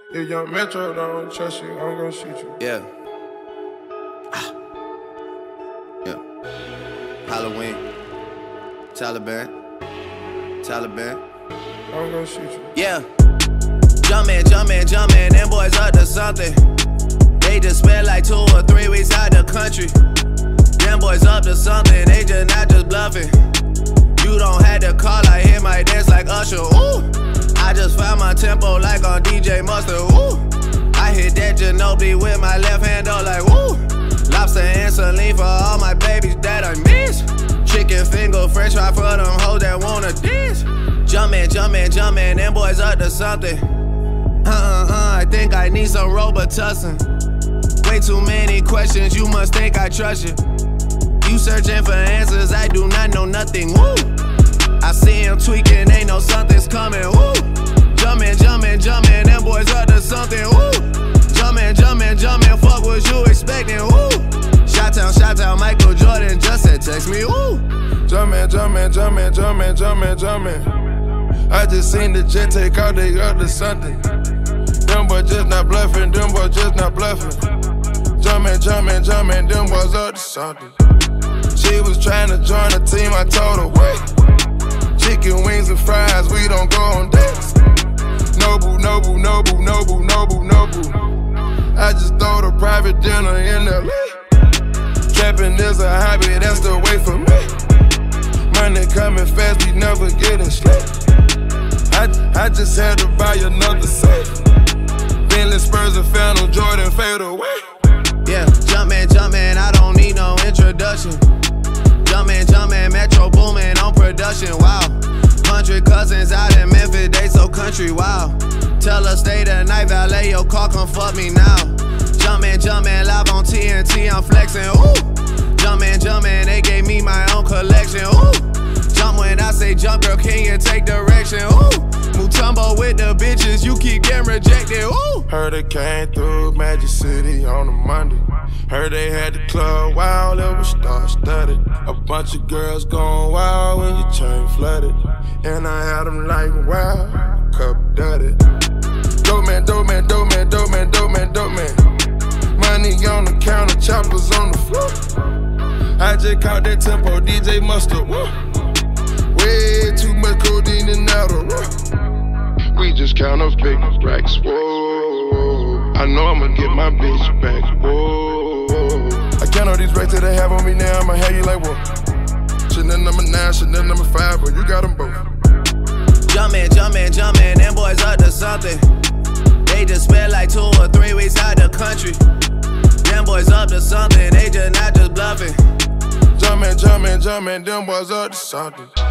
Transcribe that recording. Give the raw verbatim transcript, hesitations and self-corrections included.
If Young Metro don't trust you, I'm gonna shoot you. Yeah. Ah. Yeah. Halloween. Taliban. Taliban. I'm gonna shoot you. Yeah. Jumpin', jumpin', jumpin', them boys up to something. They just spent like two or three weeks out the country. Them boys up to something, they just not just bluffing. You don't have to call, I hit my dance like Usher, ooh. I just found my tempo like on D J Mustard, ooh. I hit that Ginobili with my left hand, though, like, woo. Lobster and saline for all my babies that I miss. Chicken finger, french fry for them hoes that wanna dance. Jumpin', jumpin', jumpin', them boys up to something. Uh-uh-uh, I think I need some Robitussin. Way too many questions, you must think I trust you. You searching for answers, I do not know nothing, woo. I see him tweaking, ain't no something's coming, woo. Jumpin', jumpin', jumpin', them boys up to something, woo. Jumpin', jumpin', jumpin', fuck what you expecting, woo. Shot-town, shot-town, Michael Jordan just said text me, woo. Jumpin', jumpin', jumpin', jumpin', jumpin', jumpin'. I just seen the jet take out, they up to something. Them boys just not bluffing, them boys just not bluffing. Jumpin', jumpin', jumpin', them boys up to something. She was trying to join the team, I told her, wait. Chicken wings and fries, we don't go on dates. Nobu, Nobu, Nobu, Nobu, Nobu, Nobu. I just throw the private dinner in L A. Trapping is a hobby, that's the way for me. Money coming fast, we never getting sleep. I, I just had to buy another safe. Bentley Spurs and Phantom Jordan fade away. Yeah, jumpin', jumpin', I don't need no introduction. Jumpin', jumpin', Metro boomin' on production, wow. Hundred cousins out in Memphis, they so country, wow. Tell her stay the night, valet your car, come fuck me now. Jumpin', jumpin', live on T N T, I'm flexin', ooh. Jumpin', jumpin', they gave me my own collection, ooh. Jump when I say jump, girl, can you take direction, ooh. Mutombo with the bitches, you keep getting rejected, ooh. Heard it came through Magic City on a Monday. Heard they had the club wild, it was star-studded. A bunch of girls going wild when your chain flooded. And I had them like, wow, cup dudded. Dope man, dope man, dope man, dope man, dope man, dope man. Money on the counter, choppers on the floor. I just caught that tempo, D J Mustard, woo. Way too much codeine and Adderall. We just count up big racks, whoa. I know I'ma get my bitch back, whoa. I count all these racks that they have on me now, I'ma have you like, whoa. Chanel number nine, Chanel number five, but you got them both. Jumpin', jumpin', jumpin', them boys up to something. They just spent like two or three weeks out the country. Them boys up to something, they just not just bluffing. Jumpin', jumpin', jumpin', them boys up to something.